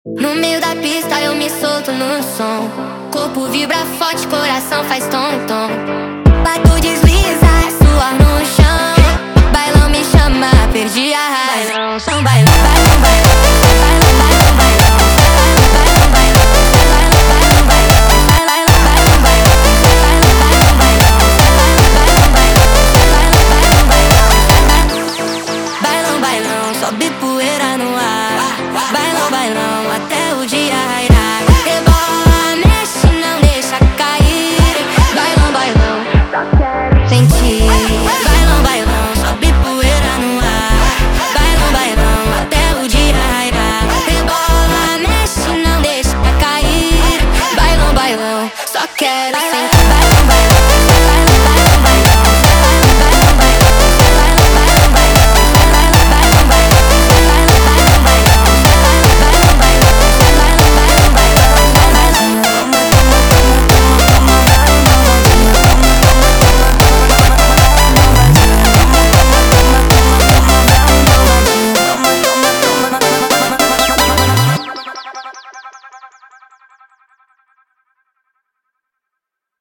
No meio da pista eu me solto no som. Corpo vibra forte, coração faz tom-tom. Bato, desliza, suor no chão. Bailão me chama, perdi a razão. São bailão, bailão, bailão. Bailão, bailão, bailão. Bailão, bailão, bailão. Bailão, bailão, bailão. Bailão, bailão, bailão. Bailão, bailão, sobe poeira no ar. Bailão, bailão, até o dia raiar. Rebola, mexe, não deixa cair. Bailão, bailão, sentir. Bailão, bailão, sobe poeira no ar. Bailão, bailão, até o dia raiar. Rebola, mexe, não deixa cair. Bailão, bailão, só quero sentir.